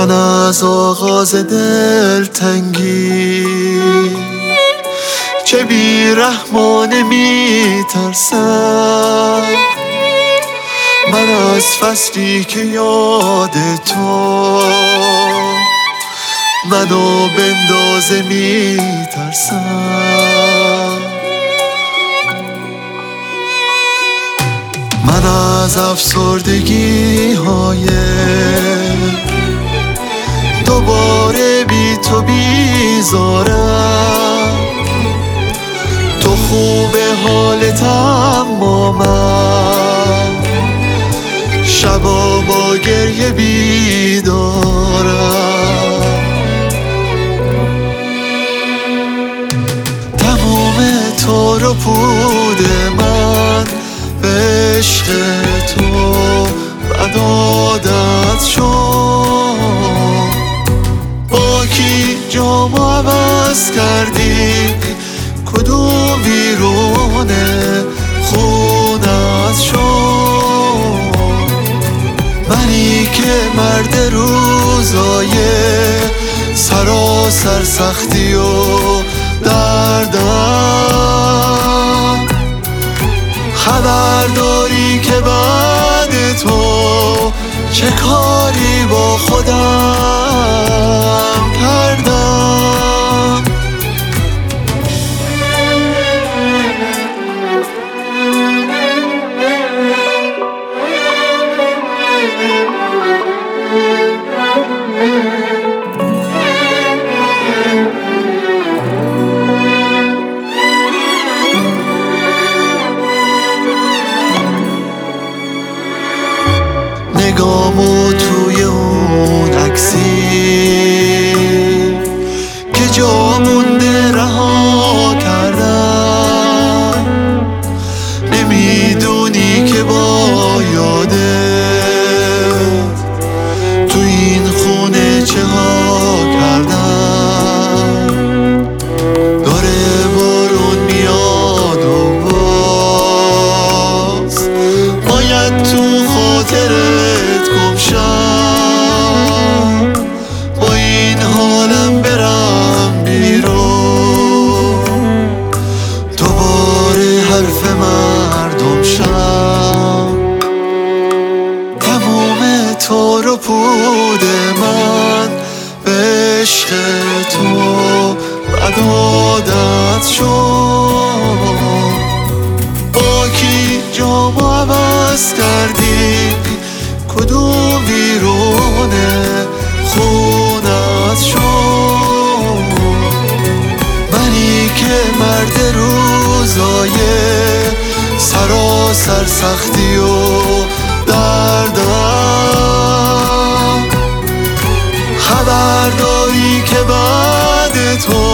من از آغاز دلتنگی چه بی‌رحمانه می‌ترسم. من از فصلی که یاد تو منو بندازه می‌ترسم. من از افسردگی های دوباره بی تو بیزارم. تو خوبه حالت اما من شبا با گریه بیدارم. تمام تار و پود من به عشق تو بد عادت شد. با کی جام عوض کردی کدوم بیرونه خونت شد. منی که مرد روزای سراسر سختی و دردم. خبر داری که بعد تو چه کاری با خودم کردم. نگامو توی اون عکسی که جا مونده رها کردم. نمیدونی که با یادت تو این خونه چه ها کردم. داره بارون میاد و باز باید تو خاطرت گم شم. با این حالم برم بیرون دوباره حرف مردم شم. تمام تار و پود من به عشق تو بد عادت شد. با کی جام عوض کردی کدوم بیرونه خونت شد. منی که مرد روزای سراسر سختی و دردم. خبر داری که بعد تو